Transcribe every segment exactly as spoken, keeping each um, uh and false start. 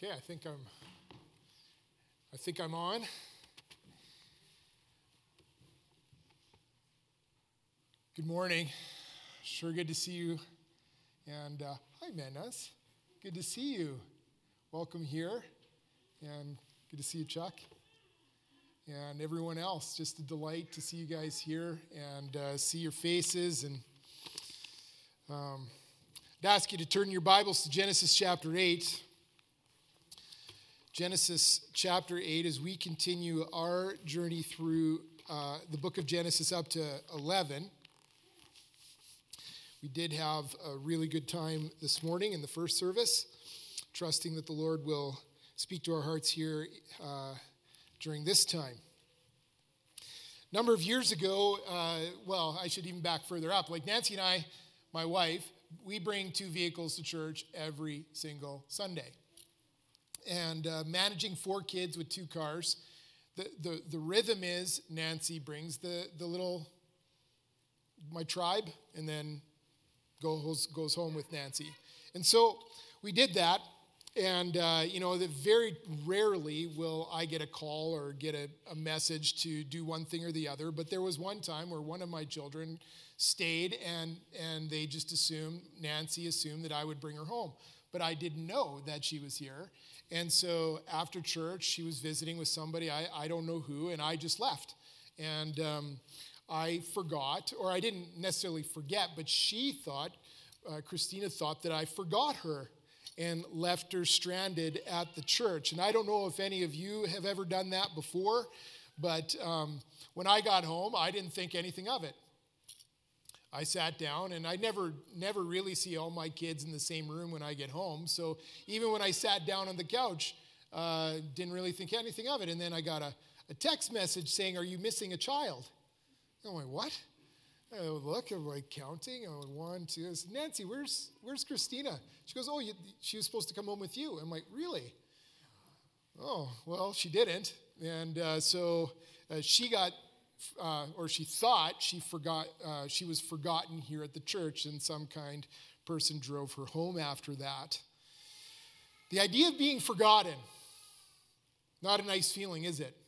Okay, I think I'm I think I'm on. Good morning. Sure good to see you. And uh, hi, Menas. Good to see you. Welcome here. And good to see you, Chuck. And everyone else. Just a delight to see you guys here and uh, see your faces. And um, I'd ask you to turn your Bibles to Genesis chapter eight. Genesis chapter eight, as we continue our journey through uh, the book of Genesis up to eleven. We did have a really good time this morning in the first service, trusting that the Lord will speak to our hearts here uh, during this time. A number of years ago, uh, well, I should even back further up. Like Nancy and I, my wife, we bring two vehicles to church every single Sunday. And uh, managing four kids with two cars, the, the, the rhythm is Nancy brings the, the little, my tribe, and then goes, goes home with Nancy. And so we did that, and, uh, you know, that very rarely will I get a call or get a, a message to do one thing or the other, but there was one time where one of my children stayed, and, and they just assumed, Nancy assumed that I would bring her home. But I didn't know that she was here. And so after church, she was visiting with somebody, I, I don't know who, and I just left. And um, I forgot, or I didn't necessarily forget, but she thought, uh, Christina thought that I forgot her and left her stranded at the church. And I don't know if any of you have ever done that before, but um, when I got home, I didn't think anything of it. I sat down, and I never never really see all my kids in the same room when I get home. So even when I sat down on the couch, uh, didn't really think anything of it. And then I got a, a text message saying, "Are you missing a child?" I'm like, "What?" I look, I'm like counting. I'm like, one, two. I said, "Nancy, where's where's Christina?" She goes, "Oh, you, she was supposed to come home with you." I'm like, "Really?" Oh, well, she didn't. And uh, so uh, she got... Uh, or she thought she forgot uh, she was forgotten here at the church, and some kind person drove her home after that. The idea of being forgotten, not a nice feeling, is it?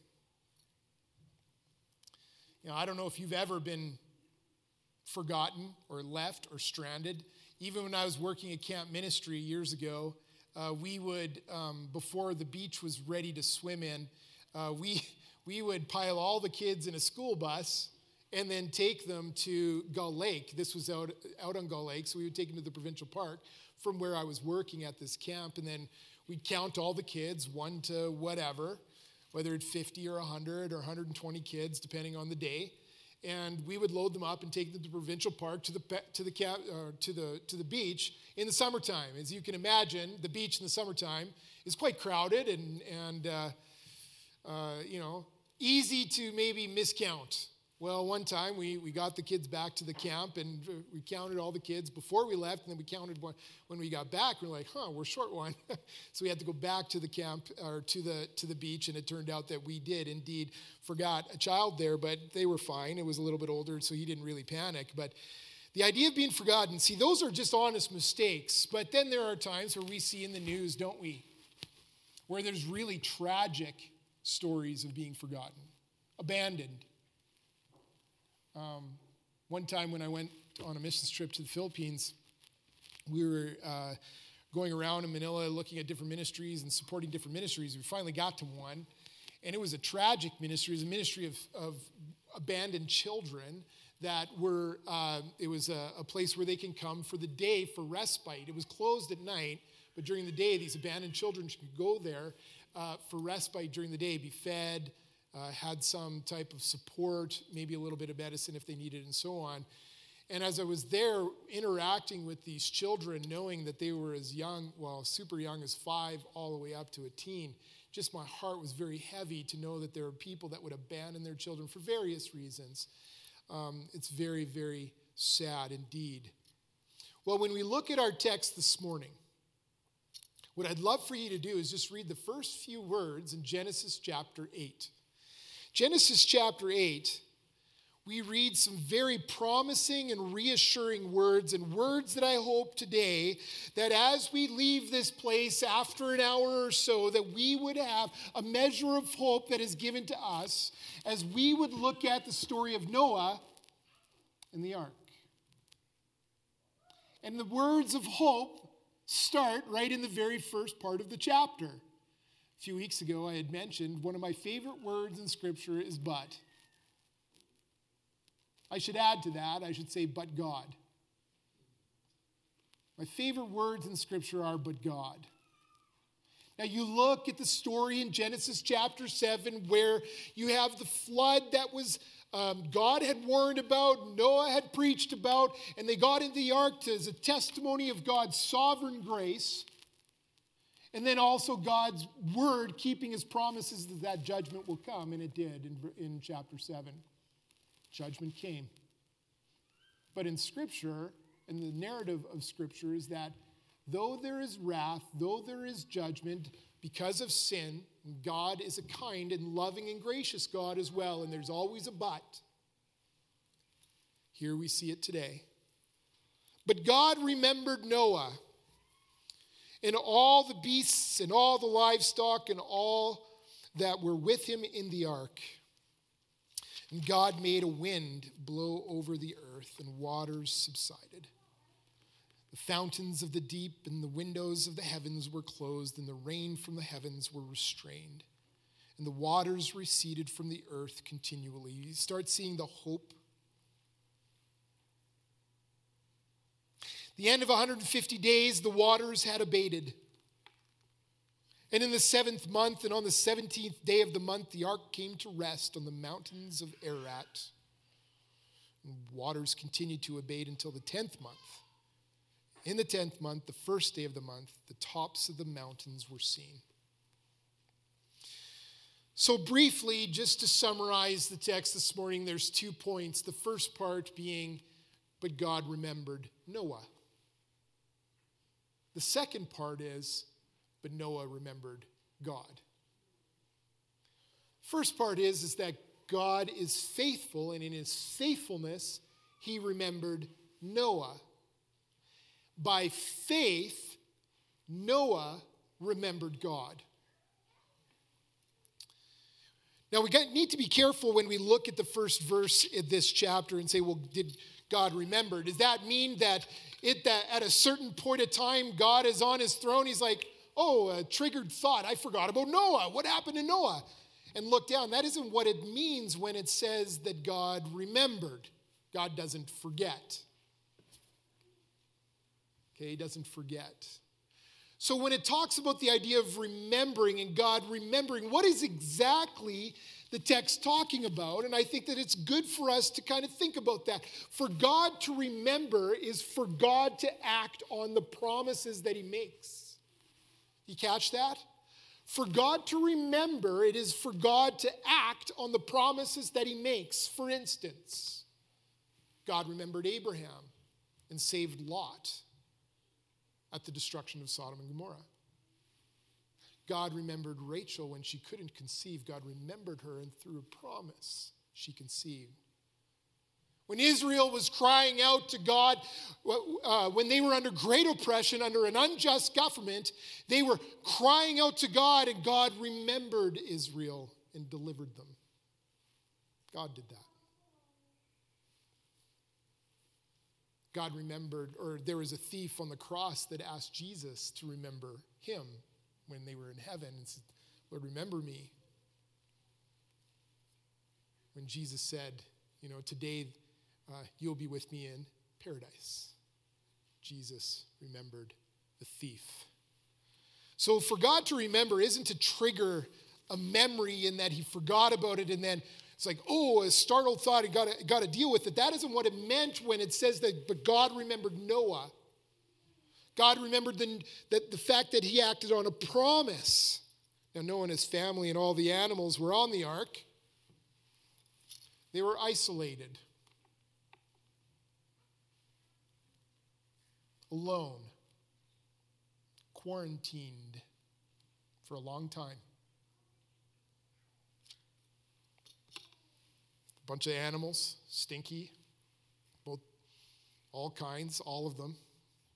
You know, I don't know if you've ever been forgotten or left or stranded. Even when I was working at Camp Ministry years ago, uh, we would, um, before the beach was ready to swim in, uh, we... we would pile all the kids in a school bus and then take them to Gull Lake. This was out, out on Gull Lake, so we would take them to the provincial park from where I was working at this camp, and then we'd count all the kids, one to whatever, whether it's fifty or one hundred or one hundred twenty kids, depending on the day, and we would load them up and take them to the provincial park to the to the camp, uh, to the to the beach in the summertime. As you can imagine, the beach in the summertime is quite crowded and and uh, uh, you know. Easy to maybe miscount. Well, one time we, we got the kids back to the camp, and we counted all the kids before we left, and then we counted one when we got back. We're like, huh, we're short one. So we had to go back to the camp, or to the to the beach, and it turned out that we did indeed forgot a child there, but they were fine. It was a little bit older, so he didn't really panic. But the idea of being forgotten, see, those are just honest mistakes. But then there are times where we see in the news, don't we, where there's really tragic stories of being forgotten, abandoned. Um, one time when I went on a missions trip to the Philippines, we were uh, going around in Manila looking at different ministries and supporting different ministries. We finally got to one, and it was a tragic ministry. It was a ministry of, of abandoned children that were, uh, it was a, a place where they can come for the day for respite. It was closed at night, but during the day, these abandoned children could go there Uh, for respite during the day, be fed, uh, had some type of support, maybe a little bit of medicine if they needed, and so on. And as I was there interacting with these children, knowing that they were as young, well, super young as five, all the way up to a teen, just my heart was very heavy to know that there are people that would abandon their children for various reasons. Um, it's very, very sad indeed. Well, when we look at our text this morning, what I'd love for you to do is just read the first few words in Genesis chapter eight. Genesis chapter eight, we read some very promising and reassuring words, and words that I hope today that as we leave this place after an hour or so, that we would have a measure of hope that is given to us as we would look at the story of Noah and the ark. And the words of hope start right in the very first part of the chapter. A few weeks ago, I had mentioned one of my favorite words in Scripture is but. I should add to that, I should say, but God. My favorite words in Scripture are, but God. Now you look at the story in Genesis chapter seven where you have the flood that was um, God had warned about, Noah had preached about, and they got into the ark as a testimony of God's sovereign grace. And then also God's word keeping his promises that that judgment will come, and it did in, in chapter seven. Judgment came. But in Scripture, and the narrative of Scripture is that though there is wrath, though there is judgment because of sin, God is a kind and loving and gracious God as well, and there's always a but. Here we see it today. But God remembered Noah and all the beasts and all the livestock and all that were with him in the ark. And God made a wind blow over the earth, and waters subsided. The fountains of the deep and the windows of the heavens were closed, and the rain from the heavens were restrained. And the waters receded from the earth continually. You start seeing the hope. The end of one hundred fifty days, the waters had abated. And in the seventh month, and on the seventeenth day of the month, the ark came to rest on the mountains of Ararat. And waters continued to abate until the tenth month. In the tenth month, the first day of the month, the tops of the mountains were seen. So briefly, just to summarize the text this morning, there's two points. The first part being, but God remembered Noah. The second part is, but Noah remembered God. First part is, is that God is faithful, and in his faithfulness, he remembered Noah. By faith, Noah remembered God. Now, we need to be careful when we look at the first verse in this chapter and say, well, did God remember? Does that mean that, it, that at a certain point of time, God is on his throne? He's like, oh, a triggered thought. I forgot about Noah. What happened to Noah? And look down. That isn't what it means when it says that God remembered. God doesn't forget. Okay, he doesn't forget. So when it talks about the idea of remembering and God remembering, what is exactly the text talking about? And I think that it's good for us to kind of think about that. For God to remember is for God to act on the promises that he makes. You catch that? For God to remember, it is for God to act on the promises that he makes. For instance, God remembered Abraham and saved Lot at the destruction of Sodom and Gomorrah. God remembered Rachel when she couldn't conceive. God remembered her, and through a promise, she conceived. When Israel was crying out to God, uh, when they were under great oppression, under an unjust government, they were crying out to God, and God remembered Israel and delivered them. God did that. God remembered, or there was a thief on the cross that asked Jesus to remember him when they were in heaven and said, Lord, remember me. When Jesus said, you know, today uh, you'll be with me in paradise. Jesus remembered the thief. So for God to remember isn't to trigger a memory in that he forgot about it and then it's like, oh, a startled thought, he got to got to deal with it. That isn't what it meant when it says that, but God remembered Noah. God remembered the, that the fact that he acted on a promise. Now, Noah and his family and all the animals were on the ark. They were isolated, alone, quarantined for a long time. A bunch of animals, stinky, both, all kinds, all of them.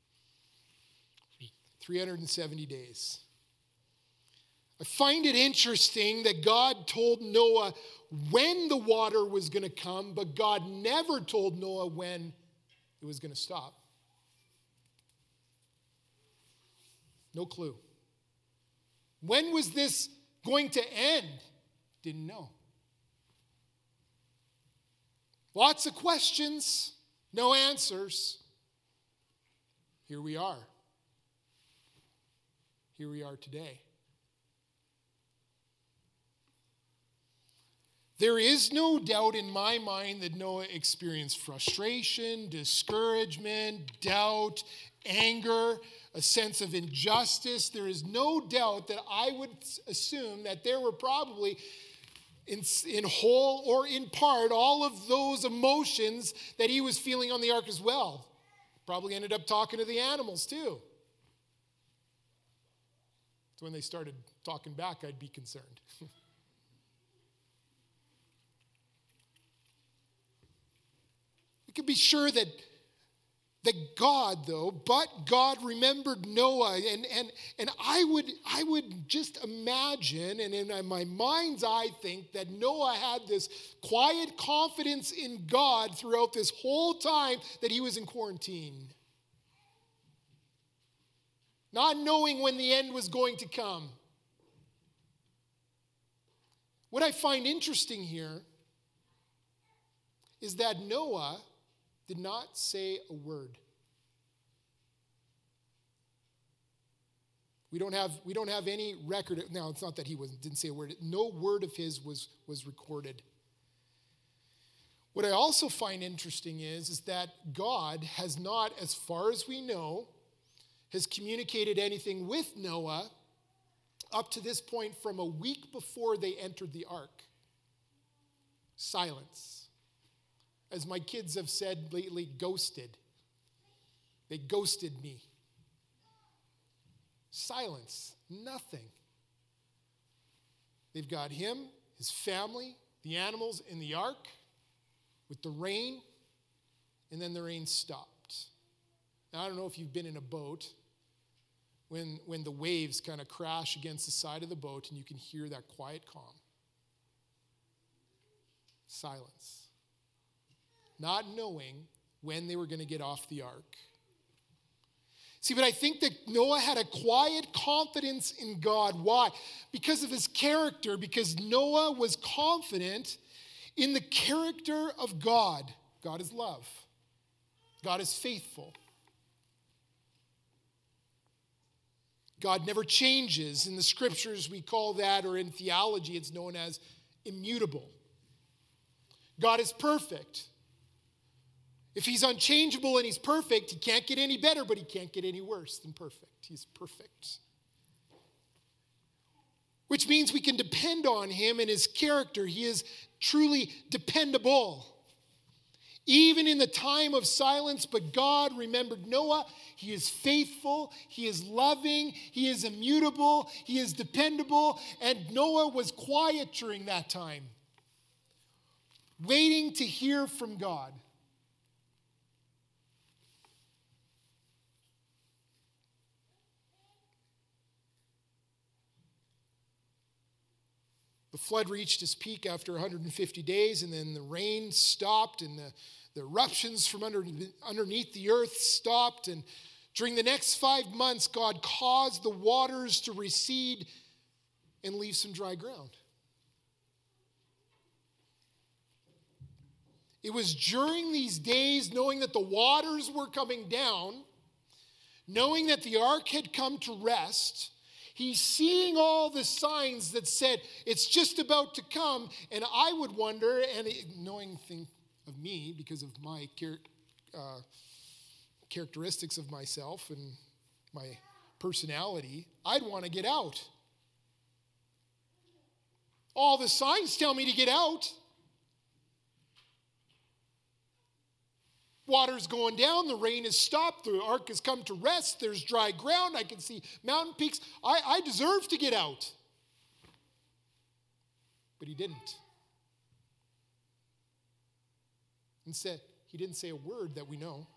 three hundred seventy days. I find it interesting that God told Noah when the water was going to come, but God never told Noah when it was going to stop. No clue. When was this going to end? Didn't know. Lots of questions, no answers. Here we are. Here we are today. There is no doubt in my mind that Noah experienced frustration, discouragement, doubt, anger, a sense of injustice. There is no doubt that I would assume that there were probably, in, in whole or in part, all of those emotions that he was feeling on the ark as well. Probably ended up talking to the animals too. So when they started talking back, I'd be concerned. You can be sure that, that God, though, but God remembered Noah. And, and, and I would, I would just imagine, and in my mind's eye think, that Noah had this quiet confidence in God throughout this whole time that he was in quarantine. Not knowing when the end was going to come. What I find interesting here is that Noah did not say a word. We don't have, we don't have any record. Now, it's not that he was, didn't say a word. No word of his was, was recorded. What I also find interesting is, is that God has not, as far as we know, has communicated anything with Noah up to this point from a week before they entered the ark. Silence. As my kids have said lately, ghosted. They ghosted me. Silence. Nothing. They've got him, his family, the animals in the ark with the rain, and then the rain stopped. Now, I don't know if you've been in a boat when, when the waves kind of crash against the side of the boat and you can hear that quiet calm. Silence. Not knowing when they were going to get off the ark. See, but I think that Noah had a quiet confidence in God. Why? Because of his character, because Noah was confident in the character of God. God is love. God is faithful. God never changes. In the scriptures, we call that, or in theology, it's known as immutable. God is perfect. If he's unchangeable and he's perfect, he can't get any better, but he can't get any worse than perfect. He's perfect. Which means we can depend on him and his character. He is truly dependable. Even in the time of silence, but God remembered Noah. He is faithful. He is loving. He is immutable. He is dependable. And Noah was quiet during that time, waiting to hear from God. The flood reached its peak after one hundred fifty days, and then the rain stopped, and the, the eruptions from under, underneath the earth stopped. And during the next five months, God caused the waters to recede and leave some dry ground. It was during these days, knowing that the waters were coming down, knowing that the ark had come to rest, he's seeing all the signs that said it's just about to come. And I would wonder, and knowing thing of me because of my char- uh, characteristics of myself and my personality, I'd want to get out. All the signs tell me to get out. Water's going down, the rain has stopped, the ark has come to rest, there's dry ground, I can see mountain peaks. I, I deserve to get out. But he didn't. And said, he didn't say a word that we know.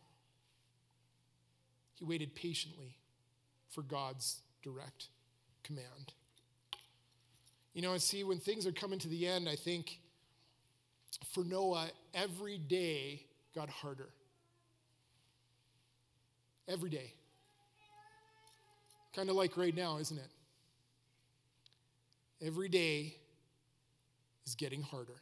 He waited patiently for God's direct command. You know, and see, when things are coming to the end, I think for Noah, every day got harder. Every day. Kind of like right now, isn't it? Every day is getting harder.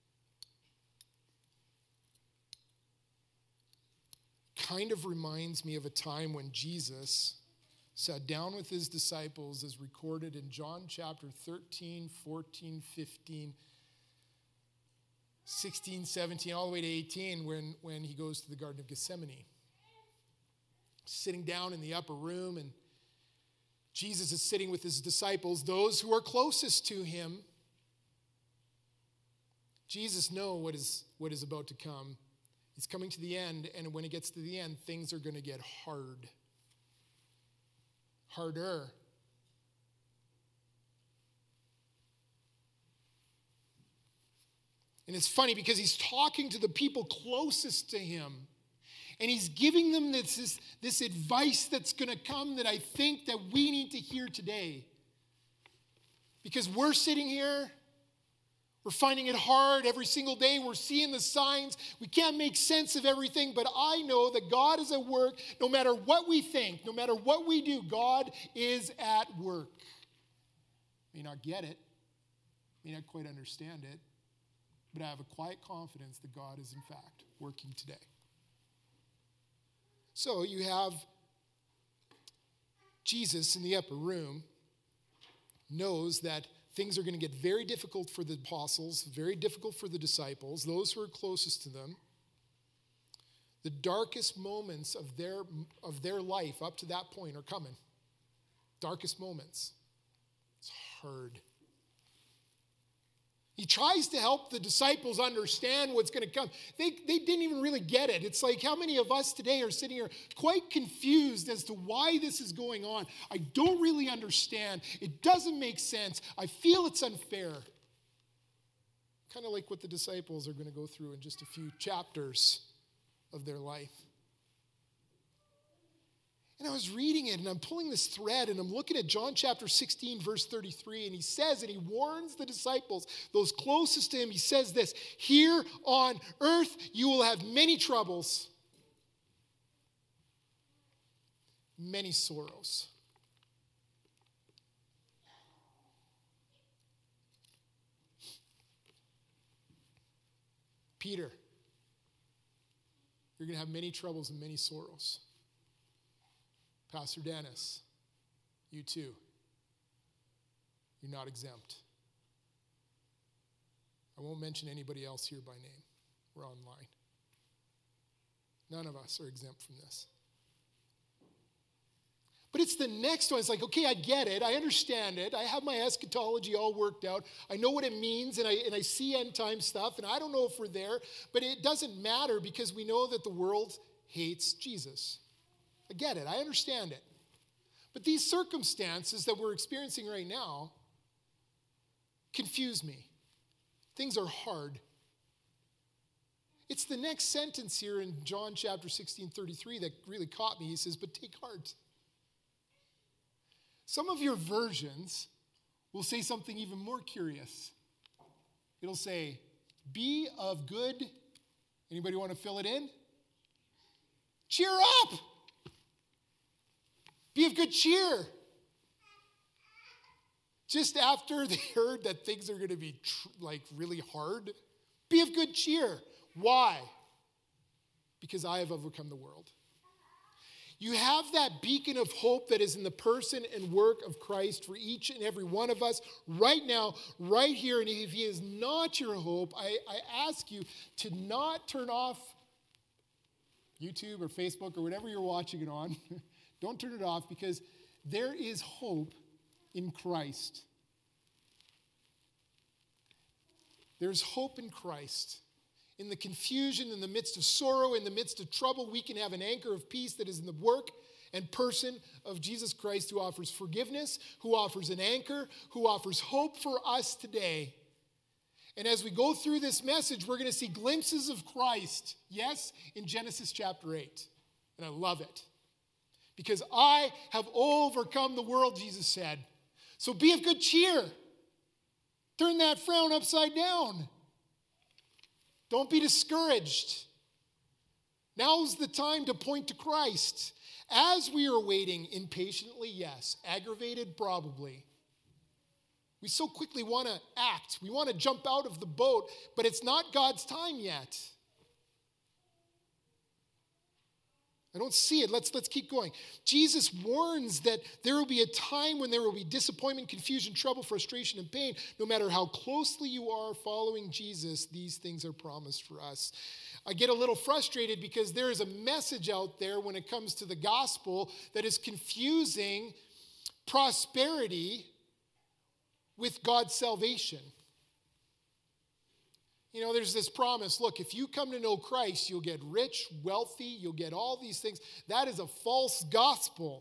Kind of reminds me of a time when Jesus sat down with his disciples, as recorded in John chapter thirteen, fourteen, fifteen, sixteen, seventeen, all the way to eighteen, when, when he goes to the Garden of Gethsemane. Sitting down in the upper room, and Jesus is sitting with his disciples, those who are closest to him. Jesus knows what is, what is about to come. It's coming to the end, and when it gets to the end, things are going to get hard. Harder. And it's funny because he's talking to the people closest to him, and he's giving them this, this, this advice that's going to come that I think that we need to hear today. Because we're sitting here, we're finding it hard every single day. We're seeing the signs. We can't make sense of everything, but I know that God is at work. No matter what we think, no matter what we do, God is at work. May not get it, may not quite understand it, but I have a quiet confidence that God is in fact working today. So you have Jesus in the upper room, knows that things are going to get very difficult for the apostles, very difficult for the disciples, those who are closest to them. The darkest moments of their, of their life up to that point are coming. Darkest moments. It's hard. He tries to help the disciples understand what's going to come. They, they didn't even really get it. It's like how many of us today are sitting here quite confused as to why this is going on. I don't really understand. It doesn't make sense. I feel it's unfair. Kind of like what the disciples are going to go through in just a few chapters of their life. And I was reading it, and I'm pulling this thread, and I'm looking at John chapter sixteen, verse thirty-three, and he says, and he warns the disciples, those closest to him, he says this, here on earth you will have many troubles, many sorrows. Peter, you're going to have many troubles and many sorrows. Pastor Dennis, you too. You're not exempt. I won't mention anybody else here by name. We're online. None of us are exempt from this. But it's the next one. It's like, okay, I get it. I understand it. I have my eschatology all worked out. I know what it means, and I, and I see end time stuff, and I don't know if we're there. But it doesn't matter because we know that the world hates Jesus. I get it. I understand it. But these circumstances that we're experiencing right now confuse me. Things are hard. It's the next sentence here in John chapter sixteen, thirty-three that really caught me. He says, but take heart. Some of your versions will say something even more curious. It'll say, be of good. Anybody want to fill it in? Cheer up. Be of good cheer. Just after they heard that things are going to be tr- like really hard, be of good cheer. Why? Because I have overcome the world. You have that beacon of hope that is in the person and work of Christ for each and every one of us right now, right here. And if he is not your hope, I, I ask you to not turn off YouTube or Facebook or whatever you're watching it on. Don't turn it off, because there is hope in Christ. There's hope in Christ. In the confusion, in the midst of sorrow, in the midst of trouble, we can have an anchor of peace that is in the work and person of Jesus Christ, who offers forgiveness, who offers an anchor, who offers hope for us today. And as we go through this message, we're going to see glimpses of Christ, yes, in Genesis chapter eight. And I love it. Because I have overcome the world, Jesus said. So be of good cheer. Turn that frown upside down. Don't be discouraged. Now's the time to point to Christ. As we are waiting impatiently, yes. Aggravated, probably. We so quickly want to act. We want to jump out of the boat, but it's not God's time yet. I don't see it. Let's, let's keep going. Jesus warns that there will be a time when there will be disappointment, confusion, trouble, frustration, and pain. No matter how closely you are following Jesus, these things are promised for us. I get a little frustrated because there is a message out there when it comes to the gospel that is confusing prosperity with God's salvation. You know, there's this promise, look, if you come to know Christ, you'll get rich, wealthy, you'll get all these things. That is a false gospel.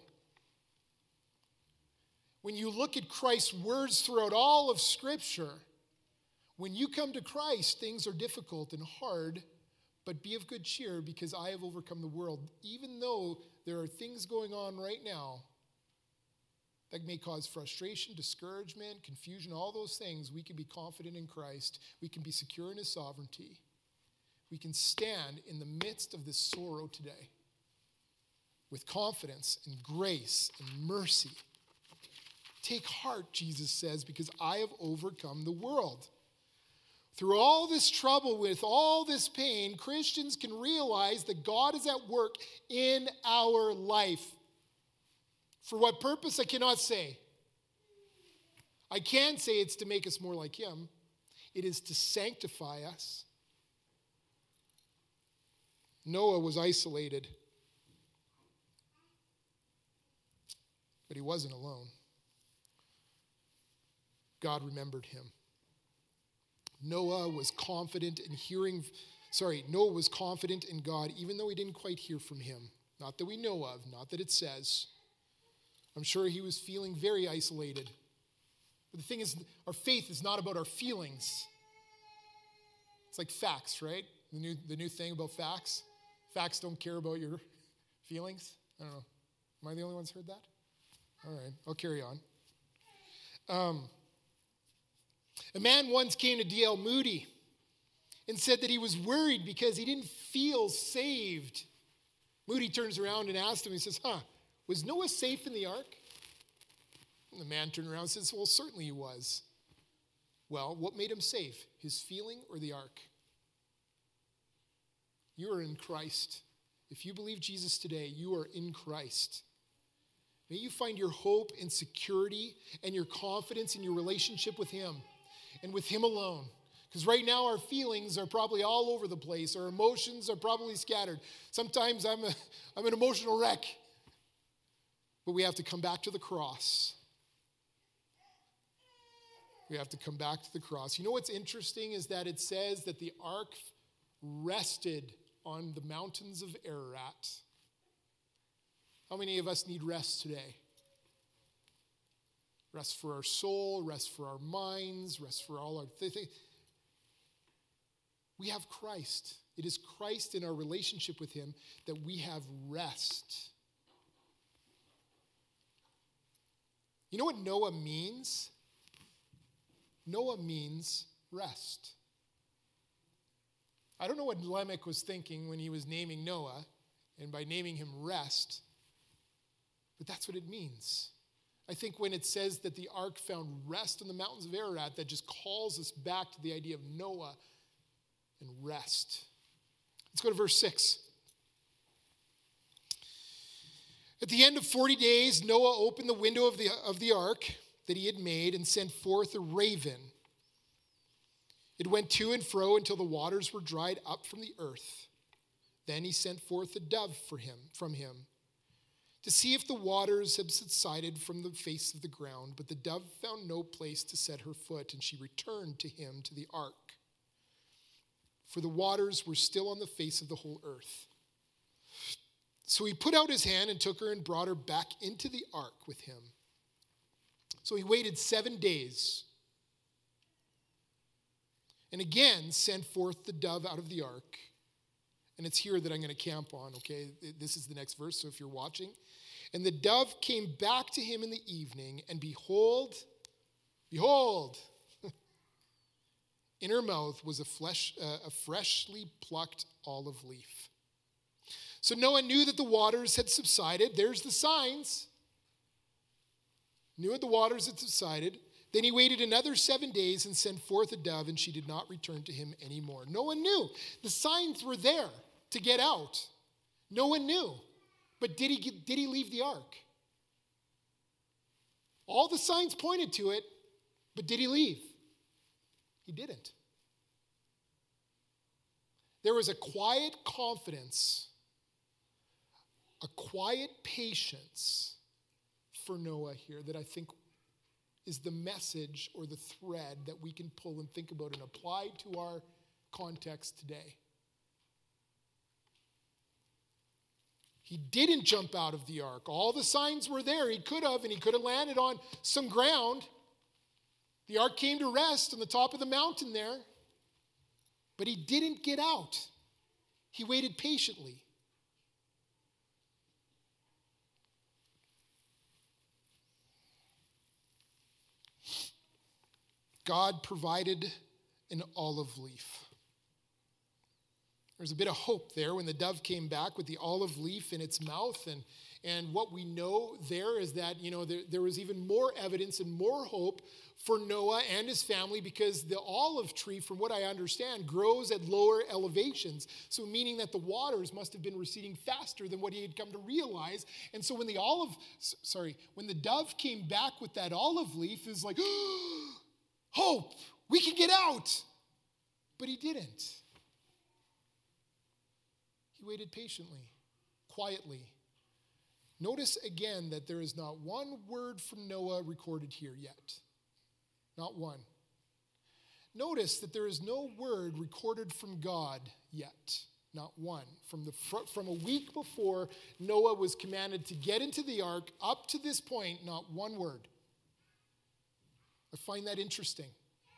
When you look at Christ's words throughout all of Scripture, when you come to Christ, things are difficult and hard, but be of good cheer because I have overcome the world. Even though there are things going on right now that may cause frustration, discouragement, confusion, all those things, we can be confident in Christ. We can be secure in his sovereignty. We can stand in the midst of this sorrow today with confidence and grace and mercy. Take heart, Jesus says, because I have overcome the world. Through all this trouble, with all this pain, Christians can realize that God is at work in our life. For what purpose, I cannot say. I can say it's to make us more like him. It is to sanctify us. Noah was isolated, but he wasn't alone. God remembered him. Noah was confident in hearing, sorry, Noah was confident in God even though he didn't quite hear from him. Not that we know of, not that it says. I'm sure he was feeling very isolated. But the thing is, our faith is not about our feelings. It's like facts, right? The new, the new thing about facts. Facts don't care about your feelings. I don't know. Am I the only one who's heard that? All right, I'll carry on. Um, a man once came to D L Moody and said that he was worried because he didn't feel saved. Moody turns around and asks him, he says, huh, was Noah safe in the ark? And the man turned around and says, well, certainly he was. Well, what made him safe? His feeling or the ark? You are in Christ. If you believe Jesus today, you are in Christ. May you find your hope and security and your confidence in your relationship with him and with him alone. Because right now our feelings are probably all over the place. Our emotions are probably scattered. Sometimes I'm, a, I'm an emotional wreck. But we have to come back to the cross. We have to come back to the cross. You know what's interesting is that it says that the ark rested on the mountains of Ararat. How many of us need rest today? Rest for our soul, rest for our minds, rest for all our things. We have Christ. It is Christ in our relationship with him that we have rest. You know what Noah means? Noah means rest. I don't know what Lamech was thinking when he was naming Noah, and by naming him rest, but that's what it means. I think when it says that the ark found rest on the mountains of Ararat, that just calls us back to the idea of Noah and rest. Let's go to verse six. At the end of forty days, Noah opened the window of the, of the ark that he had made and sent forth a raven. It went to and fro until the waters were dried up from the earth. Then he sent forth a dove for him, from him to see if the waters had subsided from the face of the ground. But the dove found no place to set her foot, and she returned to him to the ark. For the waters were still on the face of the whole earth. So he put out his hand and took her and brought her back into the ark with him. So he waited seven days. and again sent forth the dove out of the ark. And it's here that I'm going to camp on, okay? This is the next verse, so if you're watching. And the dove came back to him in the evening, and behold, behold, in her mouth was a, flesh, uh, a freshly plucked olive leaf. So Noah knew that the waters had subsided. There's the signs. Knew that the waters had subsided. Then he waited another seven days and sent forth a dove, and she did not return to him anymore. No one knew. The signs were there to get out. No one knew. But did he, did he leave the ark? All the signs pointed to it, but did he leave? He didn't. There was a quiet confidence, a quiet patience for Noah here that I think is the message or the thread that we can pull and think about and apply to our context today. He didn't jump out of the ark. All the signs were there. He could have, and he could have landed on some ground. The ark came to rest on the top of the mountain there. But he didn't get out. He waited patiently. God provided an olive leaf. There's a bit of hope there when the dove came back with the olive leaf in its mouth. And, and what we know there is that, you know, there, there was even more evidence and more hope for Noah and his family because the olive tree, from what I understand, grows at lower elevations. So meaning that the waters must have been receding faster than what he had come to realize. And so when the olive, sorry, when the dove came back with that olive leaf, it was like, hope, we can get out. But he didn't. He waited patiently, quietly. Notice again that there is not one word from Noah recorded here yet. Not one. Notice that there is no word recorded from God yet. Not one. From, the fr- from a week before Noah was commanded to get into the ark, up to this point, not one word. I find that interesting.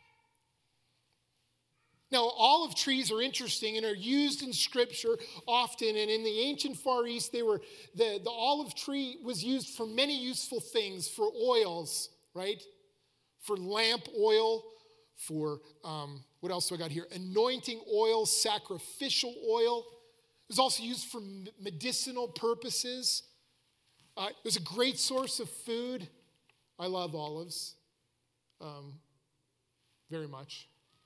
Now, olive trees are interesting and are used in Scripture often. And in the ancient Far East, they were the, the olive tree was used for many useful things, for oils, right? For lamp oil, for, um, what else do I got here? Anointing oil, sacrificial oil. It was also used for medicinal purposes. Uh, it was a great source of food. I love olives um, very much.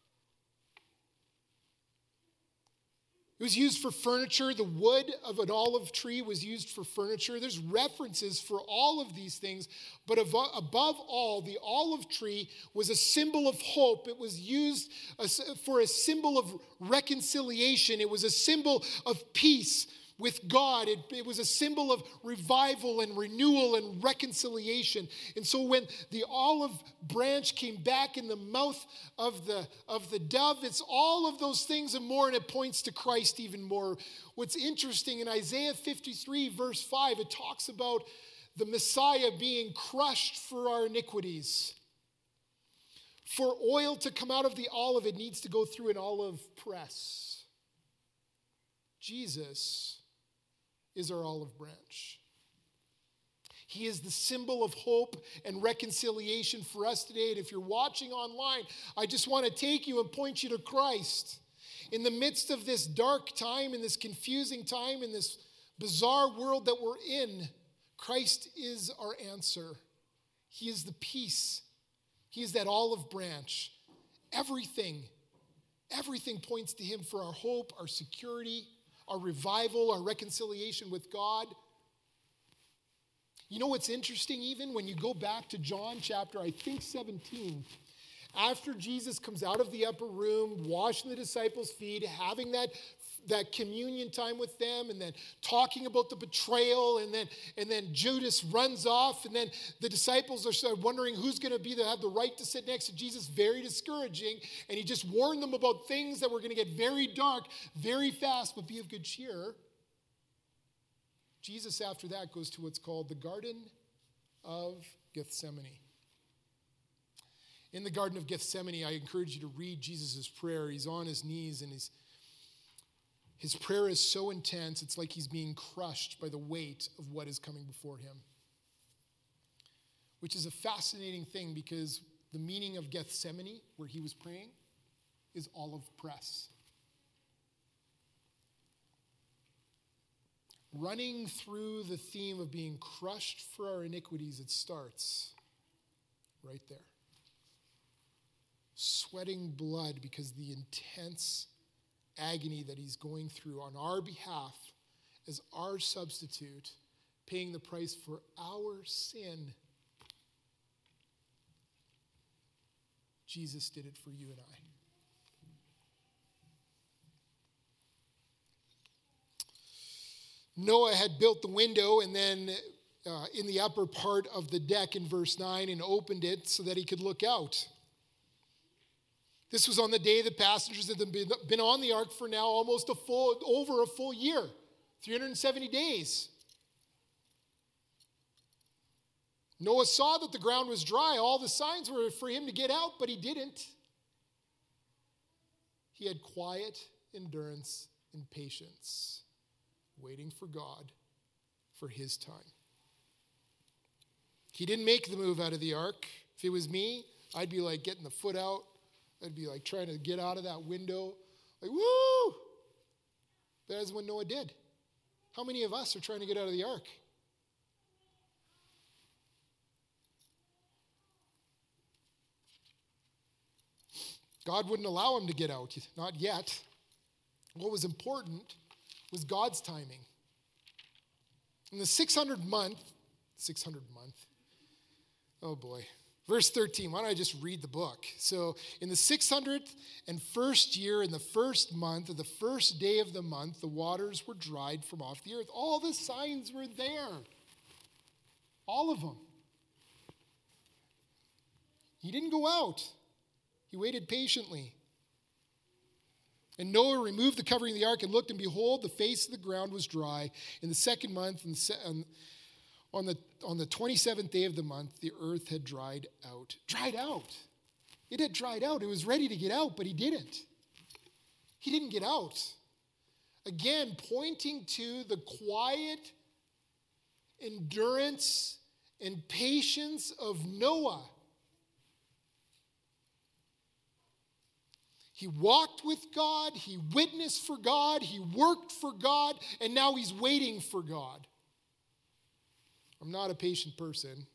It was used for furniture. The wood of an olive tree was used for furniture. There's references for all of these things. But above all, the olive tree was a symbol of hope. It was used for a symbol of reconciliation. It was a symbol of peace with God. It, it was a symbol of revival and renewal and reconciliation. And so when the olive branch came back in the mouth of the, of the dove, it's all of those things and more, and it points to Christ even more. What's interesting, in Isaiah fifty-three, verse five, it talks about the Messiah being crushed for our iniquities. For oil to come out of the olive, it needs to go through an olive press. Jesus is our olive branch. He is the symbol of hope and reconciliation for us today. And if you're watching online, I just want to take you and point you to Christ. In the midst of this dark time, in this confusing time, in this bizarre world that we're in, Christ is our answer. He is the peace. He is that olive branch. Everything, everything points to him for our hope, our security, our revival, our reconciliation with God. You know what's interesting even when you go back to John chapter, I think seventeen, after Jesus comes out of the upper room, washing the disciples' feet, having that, that communion time with them, and then talking about the betrayal, and then, and then Judas runs off, and then the disciples are sort of wondering who's going to be to have the right to sit next to Jesus. Very discouraging. And he just warned them about things that were going to get very dark very fast, but be of good cheer. Jesus, after that, goes to what's called the Garden of Gethsemane. In the Garden of Gethsemane, I encourage you to read Jesus' prayer. He's on his knees, and his, his prayer is so intense, it's like he's being crushed by the weight of what is coming before him. Which is a fascinating thing, because the meaning of Gethsemane, where he was praying, is olive press. Running through the theme of being crushed for our iniquities, it starts right there. Sweating blood because the intense agony that he's going through on our behalf as our substitute, paying the price for our sin. Jesus did it for you and I. Noah had built the window and then uh, in the upper part of the deck in verse nine and opened it so that he could look out. This was on the day the passengers had been, been on the ark for now almost a full, over a full year, three hundred seventy days. Noah saw that the ground was dry. All the signs were for him to get out, but he didn't. He had quiet endurance and patience, waiting for God for his time. He didn't make the move out of the ark. If it was me, I'd be like getting the foot out. I'd be like trying to get out of that window. Like, woo! But that's what Noah did. How many of us are trying to get out of the ark? God wouldn't allow him to get out, not yet. What was important was God's timing. In the six hundredth month, six hundredth month, oh boy, verse thirteen, why don't I just read the book? So in the six hundredth and first year, in the first month, of the first day of the month, the waters were dried from off the earth. All the signs were there. All of them. He didn't go out. He waited patiently. And Noah removed the covering of the ark and looked, and behold, the face of the ground was dry. In the second month, and on the, on the twenty-seventh day of the month, the earth had dried out. Dried out. It had dried out. It was ready to get out, but he didn't. He didn't get out. Again, pointing to the quiet endurance and patience of Noah. He walked with God, he witnessed for God, he worked for God, and now he's waiting for God. I'm not a patient person.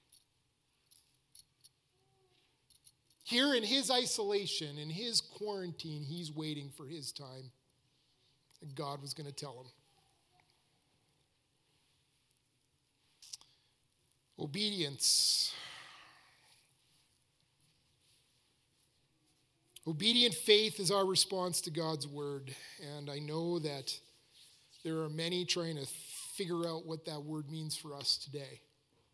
Here in his isolation, in his quarantine, he's waiting for his time. And God was going to tell him. Obedience. Obedient faith is our response to God's word. And I know that there are many trying to figure out what that word means for us today.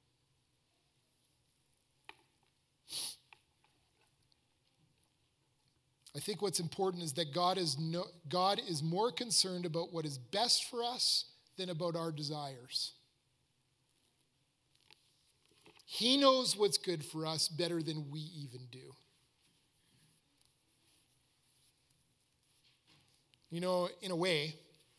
I think what's important is that God is no, God is more concerned about what is best for us than about our desires. He knows what's good for us better than we even do. You know, in a way,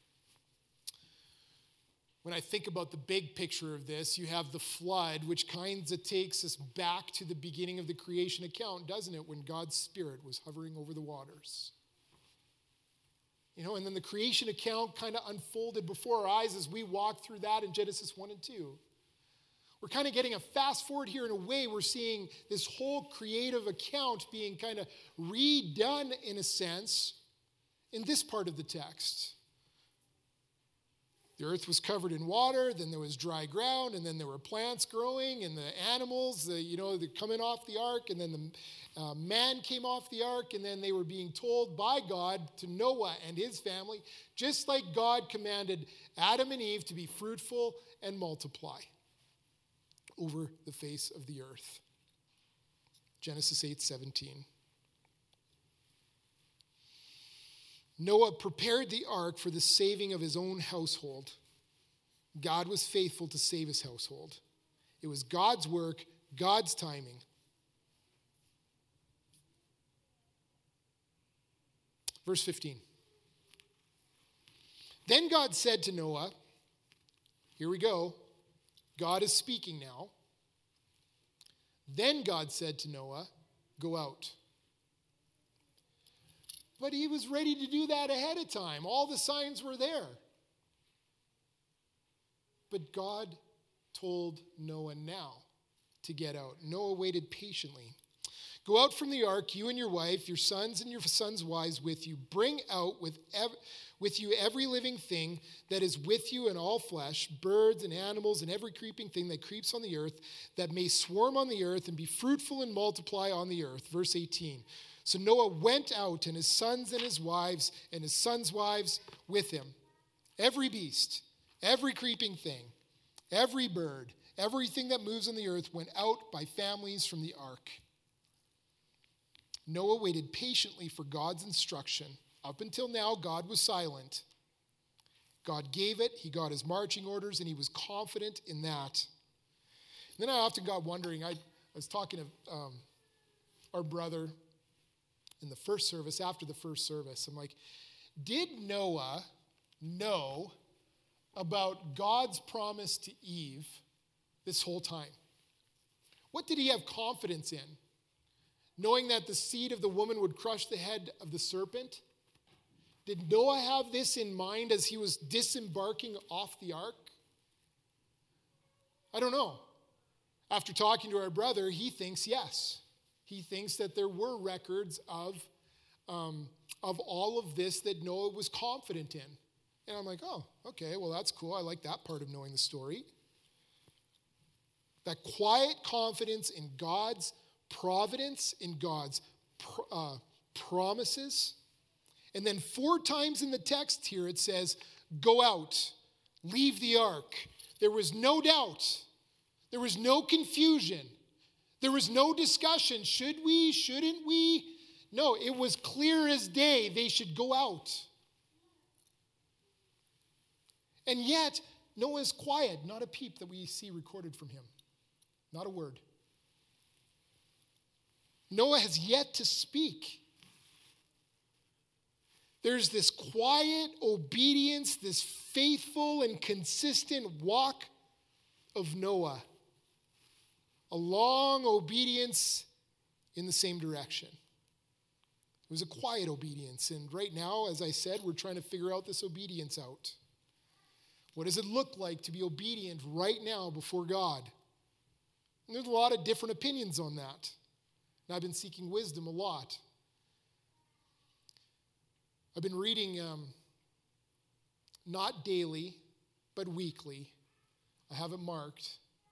when I think about the big picture of this, you have the flood, which kind of takes us back to the beginning of the creation account, doesn't it? When God's Spirit was hovering over the waters. You know, and then the creation account kind of unfolded before our eyes as we walked through that in Genesis one and two. We're kind of getting a fast forward here in a way. We're seeing this whole creative account being kind of redone in a sense in this part of the text. The earth was covered in water, then there was dry ground, and then there were plants growing, and the animals, the, you know, they're coming off the ark, and then the uh, man came off the ark, and then they were being told by God to Noah and his family, just like God commanded Adam and Eve to be fruitful and multiply over the face of the earth. Genesis eight seventeen. Noah prepared the ark for the saving of his own household. God was faithful to save his household. It was God's work, God's timing. Verse fifteen. Then God said to Noah, here we go. God is speaking now. Then God said to Noah, go out. But he was ready to do that ahead of time. All the signs were there. But God told Noah now to get out. Noah waited patiently. Go out from the ark, you and your wife, your sons and your sons' wives with you. Bring out with, ev- with you every living thing that is with you and all flesh, birds and animals and every creeping thing that creeps on the earth, that may swarm on the earth and be fruitful and multiply on the earth. Verse eighteen. So Noah went out, and his sons and his wives and his sons' wives with him. Every beast, every creeping thing, every bird, everything that moves on the earth went out by families from the ark. Noah waited patiently for God's instruction. Up until now, God was silent. God gave it. He got his marching orders, and he was confident in that. And then I often got wondering, I, I was talking to um, our brother in the first service, after the first service. I'm like, did Noah know about God's promise to Eve this whole time? What did he have confidence in? Knowing that the seed of the woman would crush the head of the serpent? Did Noah have this in mind as he was disembarking off the ark? I don't know. After talking to our brother, he thinks yes. He thinks that there were records of, um, of all of this that Noah was confident in. And I'm like, oh, okay, well, that's cool. I like that part of knowing the story. That quiet confidence in God's providence, in God's uh, promises. And then four times in the text here it says, go out, leave the ark. There was no doubt. There was no confusion. There was no discussion. Should we? Shouldn't we? No, it was clear as day they should go out. And yet, Noah's quiet, not a peep that we see recorded from him. Not a word. Noah has yet to speak. There's this quiet obedience, this faithful and consistent walk of Noah. A long obedience in the same direction. It was a quiet obedience. And right now, as I said, we're trying to figure out this obedience out. What does it look like to be obedient right now before God? And there's a lot of different opinions on that. And I've been seeking wisdom a lot. I've been reading, um, not daily, but weekly. I have it marked.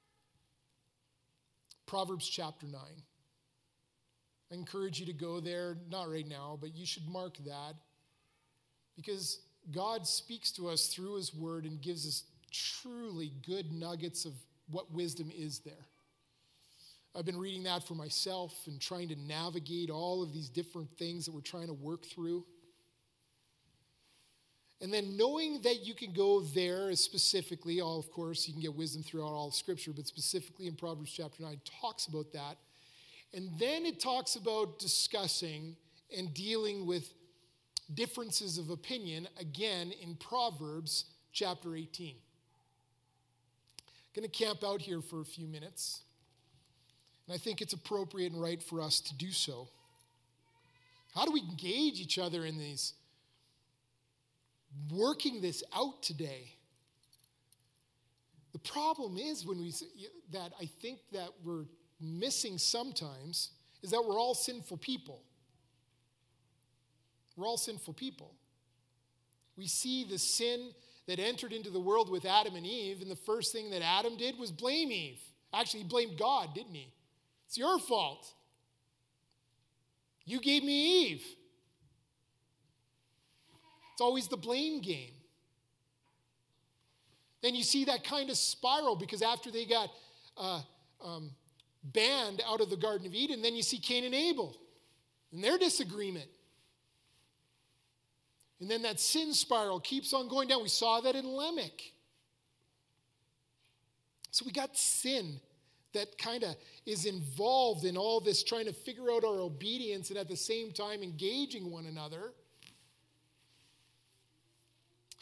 Proverbs chapter nine. I encourage you to go there, not right now, but you should mark that. Because God speaks to us through his word and gives us truly good nuggets of what wisdom is there. I've been reading that for myself and trying to navigate all of these different things that we're trying to work through. And then knowing that you can go there specifically, all of course, you can get wisdom throughout all of Scripture, but specifically in Proverbs chapter nine, talks about that. And then it talks about discussing and dealing with differences of opinion, again, in Proverbs chapter eighteen. I'm going to camp out here for a few minutes. And I think it's appropriate and right for us to do so. How do we engage each other in these working this out today? The problem is when we that I think that we're missing sometimes is that we're all sinful people. We're all sinful people. We see the sin that entered into the world with Adam and Eve, and the first thing that Adam did was blame Eve. Actually, he blamed God, didn't he? It's your fault. You gave me Eve. It's always the blame game. Then you see that kind of spiral because after they got uh, um, banned out of the Garden of Eden, then you see Cain and Abel and their disagreement. And then that sin spiral keeps on going down. We saw that in Lamech. So we got sin that kind of is involved in all this, trying to figure out our obedience and at the same time engaging one another.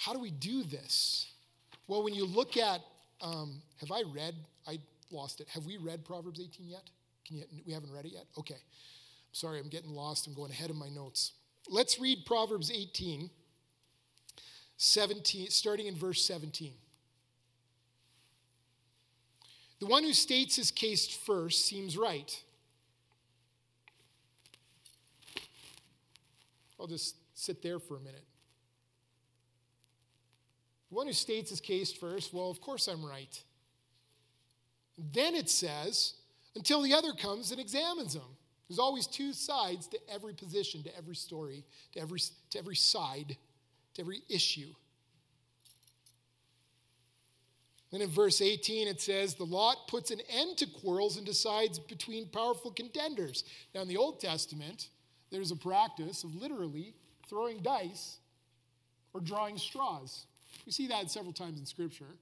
how do we do this? Well, when you look at, um, have I read, I lost it. Have we read Proverbs eighteen yet? Can you, we haven't read it yet? Okay. Sorry, I'm getting lost. I'm going ahead of my notes. Let's read Proverbs eighteen, seventeen, starting in verse seventeen. The one who states his case first seems right. I'll just sit there for a minute. The one who states his case first, well, of course I'm right. Then it says, until the other comes and examines them. There's always two sides to every position, to every story, to every, to every side, to every issue. Then in verse eighteen, it says, the lot puts an end to quarrels and decides between powerful contenders. Now, in the Old Testament, there's a practice of literally throwing dice or drawing straws. We see that several times in Scripture.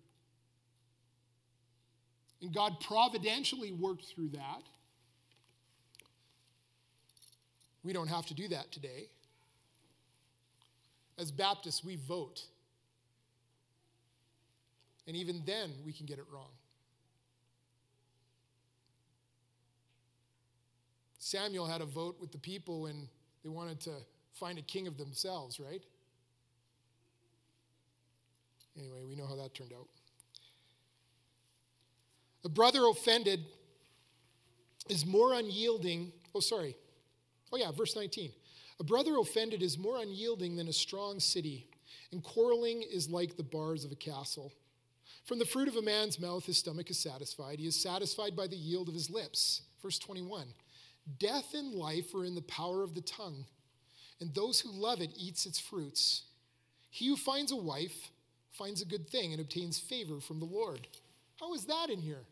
And God providentially worked through that. We don't have to do that today. As Baptists, we vote. And even then, we can get it wrong. Samuel had a vote with the people when they wanted to find a king of themselves, right? Anyway, we know how that turned out. A brother offended is more unyielding. Oh, sorry. Oh, yeah, verse nineteen. A brother offended is more unyielding than a strong city, and quarreling is like the bars of a castle. From the fruit of a man's mouth, his stomach is satisfied. He is satisfied by the yield of his lips. Verse twenty-one. Death and life are in the power of the tongue, and those who love it eats its fruits. He who finds a wife finds a good thing and obtains favor from the Lord. How is that in here?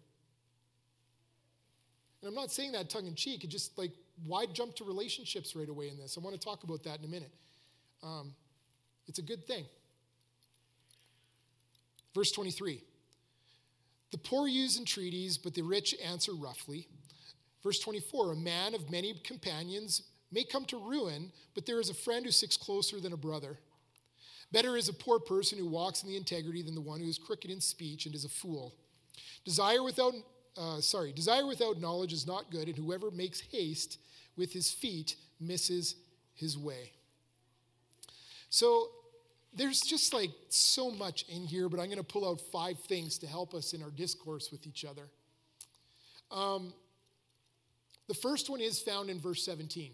And I'm not saying that tongue in cheek. It just like, why jump to relationships right away in this? I want to talk about that in a minute. Um, it's a good thing. Verse twenty-three. The poor use entreaties, but the rich answer roughly. Verse twenty-four. A man of many companions may come to ruin, but there is a friend who sticks closer than a brother. Better is a poor person who walks in the integrity than the one who is crooked in speech and is a fool. Desire without, uh, sorry, desire without knowledge is not good, and whoever makes haste with his feet misses his way. So there's just like so much in here, but I'm going to pull out five things to help us in our discourse with each other. Um, the first one is found in verse seventeen.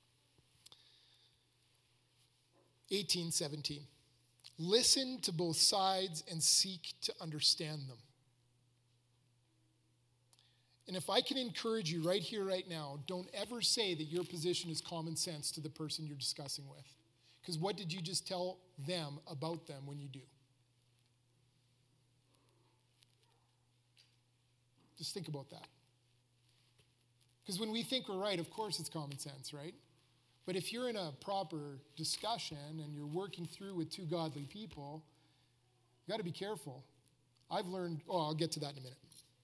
eighteen, seventeen. Listen to both sides and seek to understand them. And if I can encourage you right here, right now, don't ever say that your position is common sense to the person you're discussing with. Because what did you just tell them about them when you do? Just think about that. Because when we think we're right, of course it's common sense, right? But if you're in a proper discussion and you're working through with two godly people, you got to be careful. I've learned, oh, I'll get to that in a minute.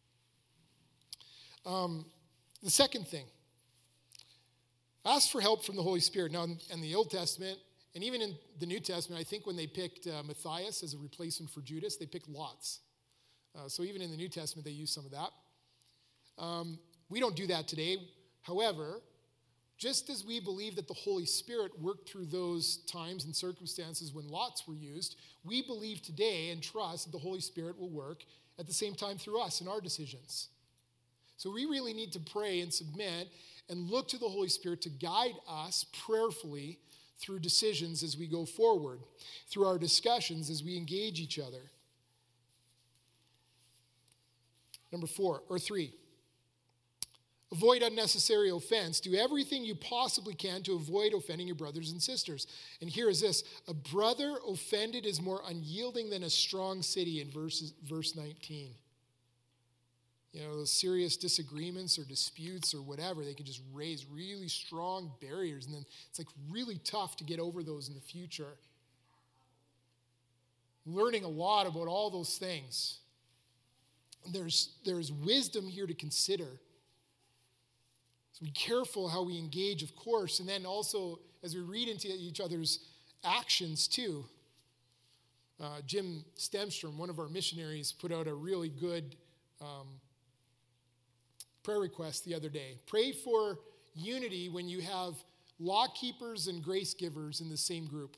Um, the second thing, ask for help from the Holy Spirit. Now, in, in the Old Testament, and even in the New Testament, I think when they picked uh, Matthias as a replacement for Judas, they picked lots. Uh, so even in the New Testament, they use some of that. Um, we don't do that today. However, just as we believe that the Holy Spirit worked through those times and circumstances when lots were used, we believe today and trust that the Holy Spirit will work at the same time through us in our decisions. So we really need to pray and submit and look to the Holy Spirit to guide us prayerfully through decisions as we go forward, through our discussions as we engage each other. Number four, or three. Avoid unnecessary offense. Do everything you possibly can to avoid offending your brothers and sisters. And here is this. A brother offended is more unyielding than a strong city in verse, verse nineteen. You know, those serious disagreements or disputes or whatever, they can just raise really strong barriers. And then it's like really tough to get over those in the future. Learning a lot about all those things. There's, there's wisdom here to consider. So be careful how we engage, of course, and then also as we read into each other's actions too. Uh, Jim Stemstrom, one of our missionaries, put out a really good um, prayer request the other day. Pray for unity when you have law keepers and grace givers in the same group.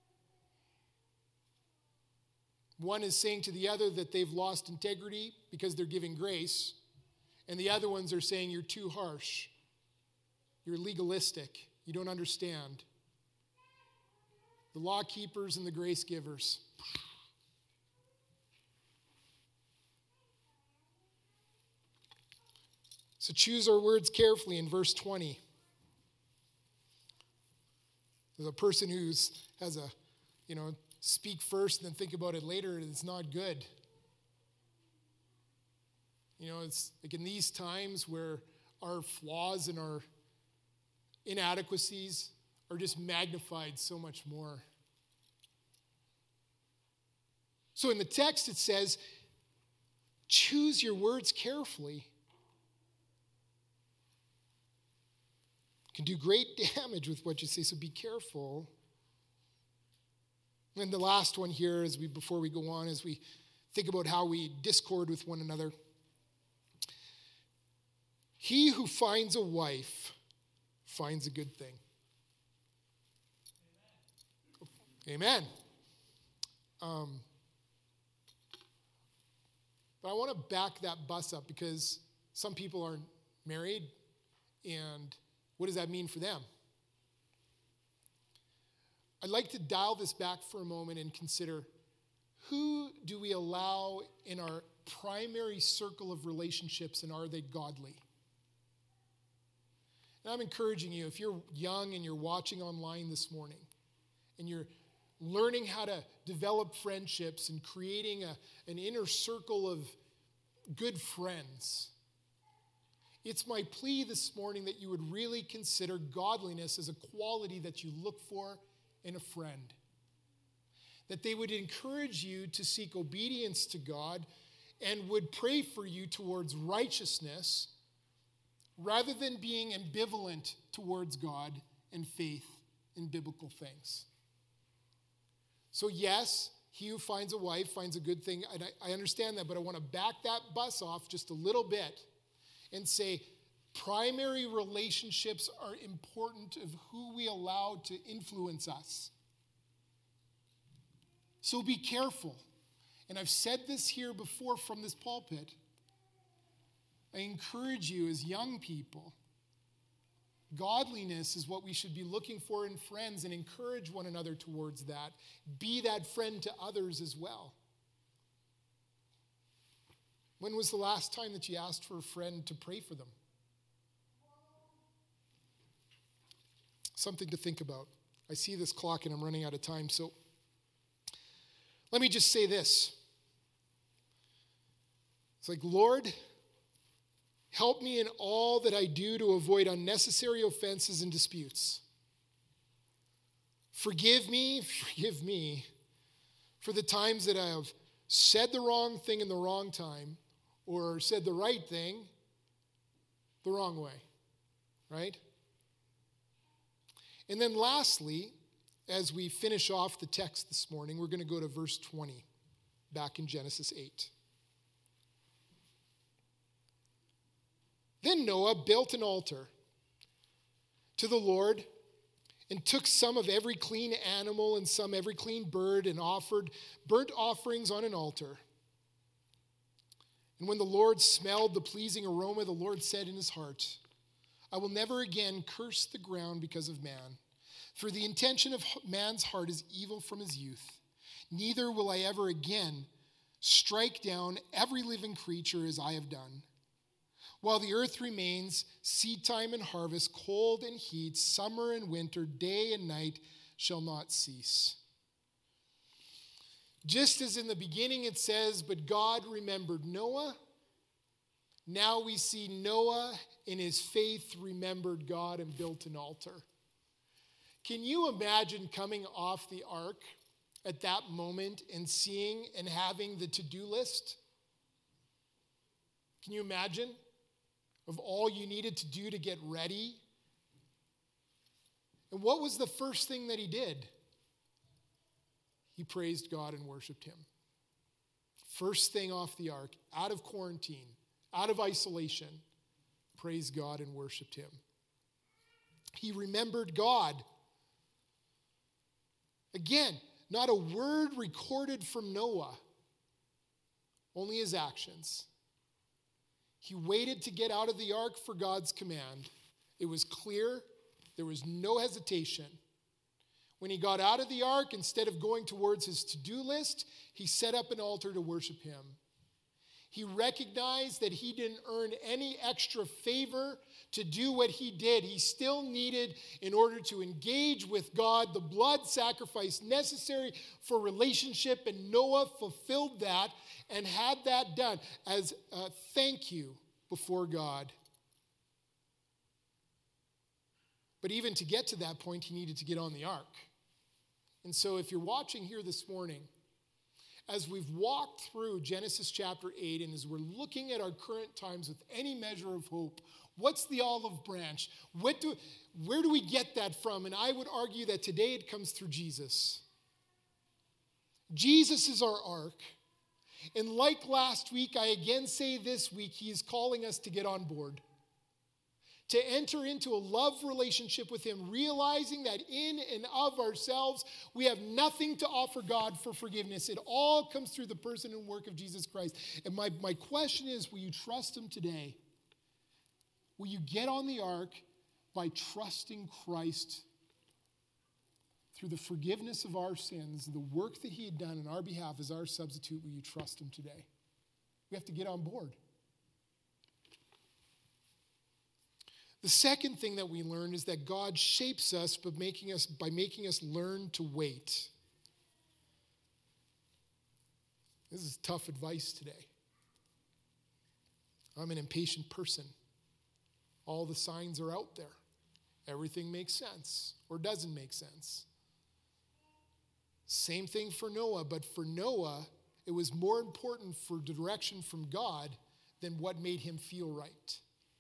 One is saying to the other that they've lost integrity because they're giving grace, and the other ones are saying you're too harsh, you're legalistic, you don't understand. The law keepers and the grace givers. So choose our words carefully in verse twenty. There's a person who's has a, you know, speak first and then think about it later, and it's not good. You know, it's like in these times where our flaws and our inadequacies are just magnified so much more. So in the text it says, choose your words carefully. You can do great damage with what you say, so be careful. And the last one here, as we before we go on, as we think about how we discord with one another. He who finds a wife finds a good thing. Amen. Um, but I want to back that bus up because some people aren't married, and what does that mean for them? I'd like to dial this back for a moment and consider, who do we allow in our primary circle of relationships, and are they godly? And I'm encouraging you, if you're young and you're watching online this morning, and you're learning how to develop friendships and creating a, an inner circle of good friends, it's my plea this morning that you would really consider godliness as a quality that you look for in a friend. That they would encourage you to seek obedience to God and would pray for you towards righteousness rather than being ambivalent towards God and faith in biblical things. So yes, he who finds a wife finds a good thing. And I, I understand that, but I want to back that bus off just a little bit and say primary relationships are important of who we allow to influence us. So be careful. And I've said this here before from this pulpit. I encourage you as young people, godliness is what we should be looking for in friends, and encourage one another towards that. Be that friend to others as well. When was the last time that you asked for a friend to pray for them? Something to think about. I see this clock and I'm running out of time, so let me just say this. It's like, Lord, help me in all that I do to avoid unnecessary offenses and disputes. Forgive me, forgive me for the times that I have said the wrong thing in the wrong time, or said the right thing the wrong way, right? And then lastly, as we finish off the text this morning, we're going to go to verse twenty, back in Genesis eight. Then Noah built an altar to the Lord and took some of every clean animal and some every clean bird and offered burnt offerings on an altar. And when the Lord smelled the pleasing aroma, the Lord said in his heart, I will never again curse the ground because of man, for the intention of man's heart is evil from his youth. Neither will I ever again strike down every living creature as I have done. While the earth remains, seed time and harvest, cold and heat, summer and winter, day and night shall not cease. Just as in the beginning it says, but God remembered Noah, now we see Noah in his faith remembered God and built an altar. Can you imagine coming off the ark at that moment and seeing and having the to-do list? Can you imagine of all you needed to do to get ready? And what was the first thing that he did? he praised God and worshiped him. First thing off the ark, out of quarantine, out of isolation, praised God and worshiped him. He remembered God. Again, not a word recorded from Noah, only his actions. He waited to get out of the ark for God's command. It was clear. There was no hesitation. When he got out of the ark, instead of going towards his to-do list, he set up an altar to worship him. He recognized that he didn't earn any extra favor to do what he did. He still needed, in order to engage with God, the blood sacrifice necessary for relationship, and Noah fulfilled that and had that done as a thank you before God. But even to get to that point, he needed to get on the ark. And so if you're watching here this morning, as we've walked through Genesis chapter eight, and as we're looking at our current times with any measure of hope, what's the olive branch? What do, where do we get that from? And I would argue that today it comes through Jesus. Jesus is our ark. And like last week, I again say this week, he is calling us to get on board, to enter into a love relationship with him, realizing that in and of ourselves, we have nothing to offer God for forgiveness. It all comes through the person and work of Jesus Christ. And my, my question is, will you trust him today? Will you get on the ark by trusting Christ through the forgiveness of our sins, the work that he had done on our behalf as our substitute? Will you trust him today? We have to get on board. The second thing that we learn is that God shapes us by making us, by making us learn to wait. This is tough advice today. I'm an impatient person. All the signs are out there. Everything makes sense or doesn't make sense. Same thing for Noah, but for Noah, it was more important for direction from God than what made him feel right.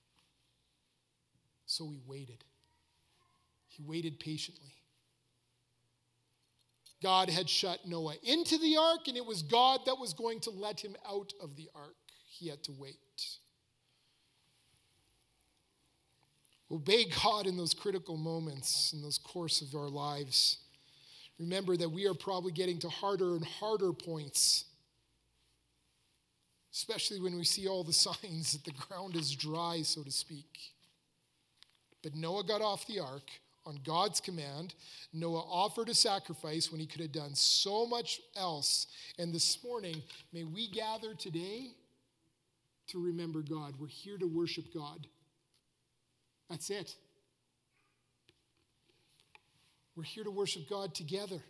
So he waited. He waited patiently. God had shut Noah into the ark, and it was God that was going to let him out of the ark. He had to wait. Obey God in those critical moments, in those course of our lives. Remember that we are probably getting to harder and harder points, especially when we see all the signs that the ground is dry, so to speak. But Noah got off the ark on God's command. Noah offered a sacrifice when he could have done so much else. And this morning, may we gather today to remember God. We're here to worship God. That's it. We're here to worship God together.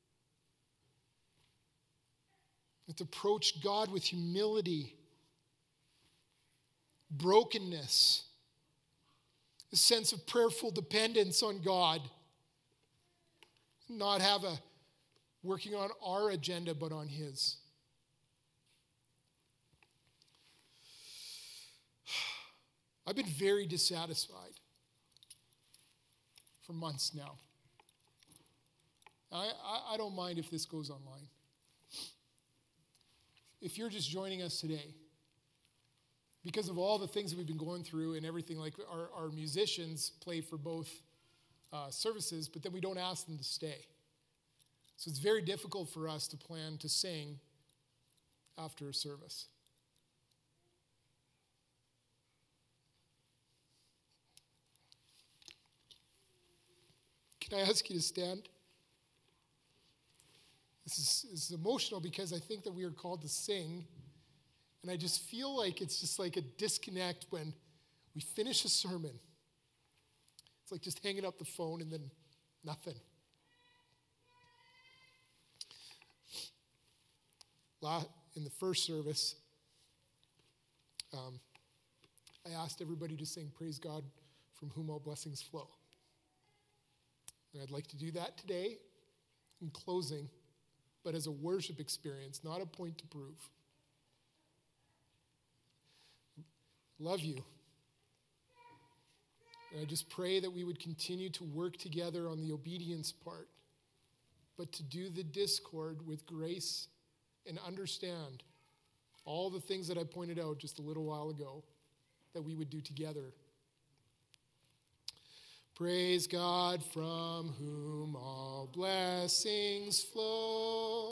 Let's approach God with humility, brokenness, a sense of prayerful dependence on God. Not have a working on our agenda, but on his. I've been very dissatisfied for months now. I, I, I don't mind if this goes online. If you're just joining us today, because of all the things that we've been going through and everything, like our, our musicians play for both uh, services, but then we don't ask them to stay. So it's very difficult for us to plan to sing after a service. Can I ask you to stand? This is, this is emotional because I think that we are called to sing. And I just feel like it's just like a disconnect when we finish a sermon. It's like just hanging up the phone and then nothing. In the first service, um, I asked everybody to sing Praise God from whom all blessings flow. And I'd like to do that today in closing, but as a worship experience, not a point to prove. Love you. And I just pray that we would continue to work together on the obedience part. but to do the discord with grace and understand all the things that I pointed out just a little while ago that we would do together. Praise God, from whom all blessings flow.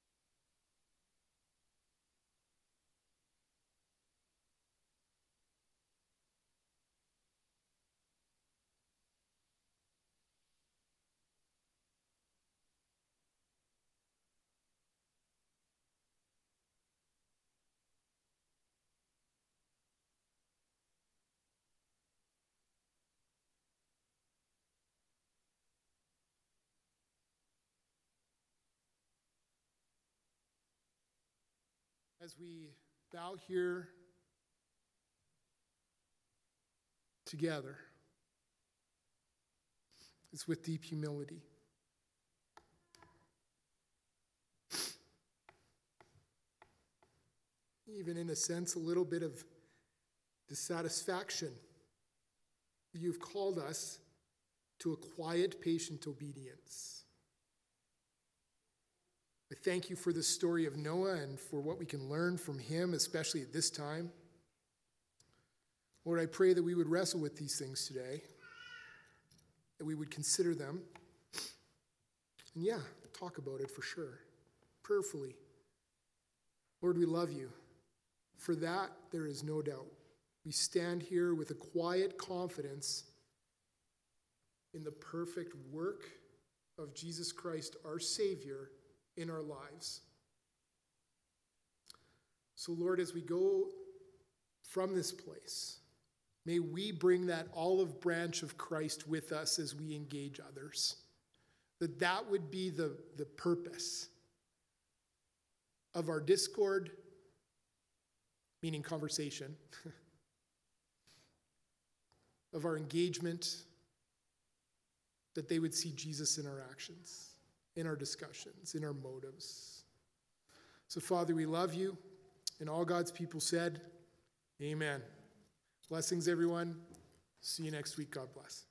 As we bow here together, it's with deep humility. Even in a sense, a little bit of dissatisfaction. You've called us to a quiet, patient obedience. I thank you for the story of Noah and for what we can learn from him, especially at this time. Lord, I pray that we would wrestle with these things today, that we would consider them, and yeah, talk about it for sure, prayerfully. Lord, we love you. For that, there is no doubt. We stand here with a quiet confidence in the perfect work of Jesus Christ, our Savior, in our lives. So, Lord, as we go from this place, may we bring that olive branch of Christ with us as we engage others. That that would be the, the purpose of our discord, meaning conversation, of our engagement, that they would see Jesus in our actions, in our discussions, in our motives. So, Father, we love you. And all God's people said, amen. Blessings, everyone. See you next week. God bless.